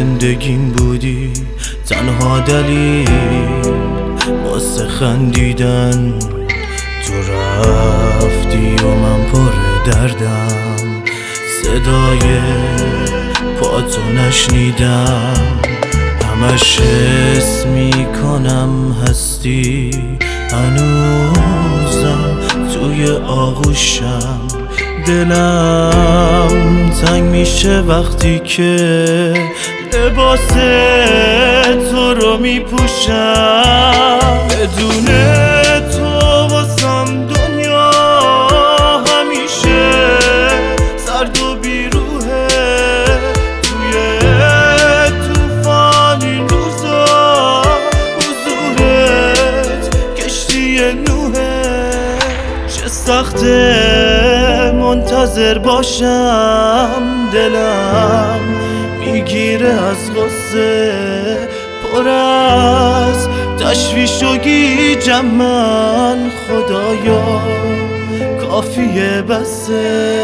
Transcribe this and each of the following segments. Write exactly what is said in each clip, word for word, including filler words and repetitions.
زندگیم بودی تنها دلیل واسه خندیدن. تو رفتی و من پر دردم، صدای پاتو نشنیدم. همش حس میکنم هستی هنوزم توی آغوشم. دلم تنگ میشه وقتی که لباس تو رو میپوشم. بدون تو واسم دنیا همیشه سرد و بیروحه. توی توفان این روزا حضورت کشتی نوحه. چه سخته منتظر باشم، دلم میگیره از غصه. پر از تشویش و گیجم من، خدایا کافیه بسه.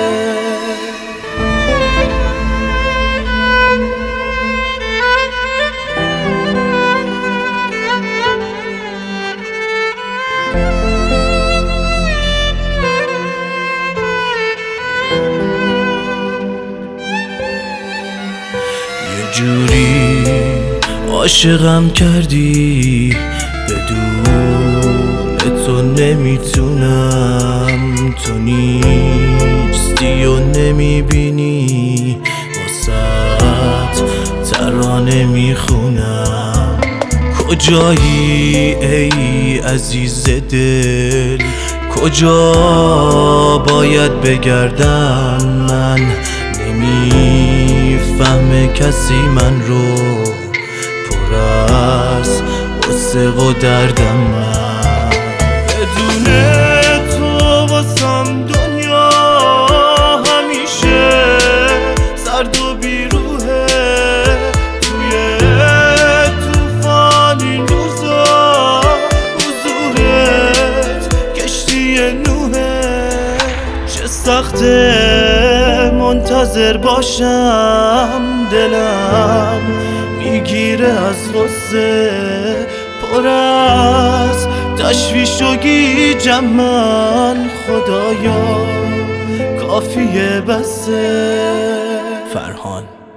جوری عاشقم کردی بدون تو نمیتونم. تو نیستی و نمیبینی واسط ترانه میخونم. کجایی ای عزیز دل، کجا باید بگردم؟ من نمیفهمه کسی من رو، پر از غصه و دردم من. بدون تو واسم دنیا همیشه سرد و بیروحه. توی توفان این روزا حضورت کشتی نوحه. چه سخته منتظر باشم، دلم میگیره از غصه. پر از تشویش و گیجم من، خدایا کافیه بسه. فرهان.